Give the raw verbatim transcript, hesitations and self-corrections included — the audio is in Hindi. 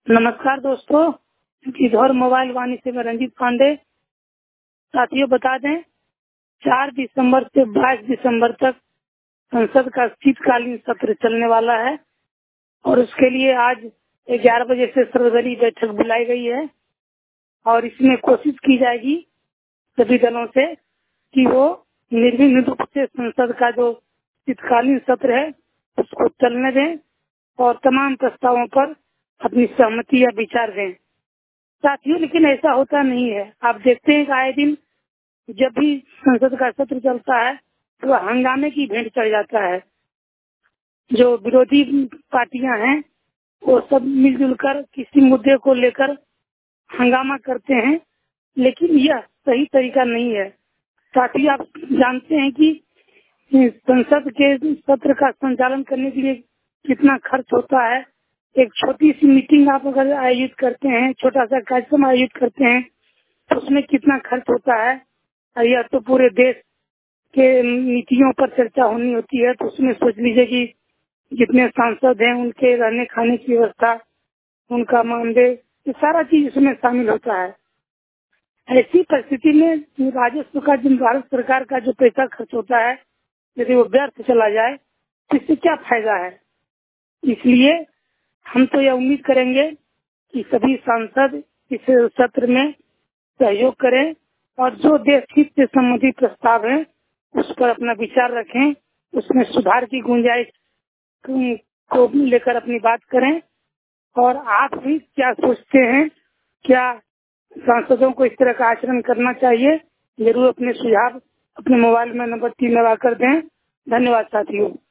नमस्कार दोस्तों, किधर मोबाइल वाणी से मैं रंजीत पांडे। साथियों, बता दें चार दिसंबर से बाईस दिसंबर तक संसद का शीतकालीन सत्र चलने वाला है और उसके लिए आज ग्यारह बजे से सर्वदलीय बैठक बुलाई गई है और इसमें कोशिश की जाएगी सभी दलों से कि वो निर्विघ्न रूप से संसद का जो शीतकालीन सत्र है उसको चलने दें और तमाम प्रस्तावों पर अपनी सहमति या विचार दें। साथियों, लेकिन ऐसा होता नहीं है। आप देखते हैं कि आए दिन जब भी संसद का सत्र चलता है तो हंगामे की भेंट चढ़ जाता है। जो विरोधी पार्टियां हैं वो सब मिलजुल कर किसी मुद्दे को लेकर हंगामा करते हैं, लेकिन यह सही तरीका नहीं है। साथियों, आप जानते हैं कि संसद के सत्र का संचालन करने के लिए कितना खर्च होता है। एक छोटी सी मीटिंग आप अगर आयोजित करते हैं, छोटा सा कार्यक्रम आयोजित करते हैं तो उसमें कितना खर्च होता है। यह तो पूरे देश के नीतियों पर चर्चा होनी होती है, तो उसमें सोच लीजिए कि जितने सांसद हैं उनके रहने खाने की व्यवस्था, उनका मानदेय, ये सारा चीज इसमें शामिल होता है। ऐसी परिस्थिति में राजस्व का, जो भारत सरकार का जो पैसा खर्च होता है, यदि वो व्यर्थ चला जाए तो इससे क्या फायदा है। इसलिए हम तो यह उम्मीद करेंगे कि सभी सांसद इस सत्र में सहयोग करें और जो देश हित से संबंधित प्रस्ताव है उस पर अपना विचार रखें, उसमें सुधार की गुंजाइश को लेकर अपनी बात करें। और आप भी क्या सोचते हैं, क्या सांसदों को इस तरह का आचरण करना चाहिए? जरूर अपने सुझाव अपने मोबाइल में नंबर तीन लगा कर दें। धन्यवाद साथियों।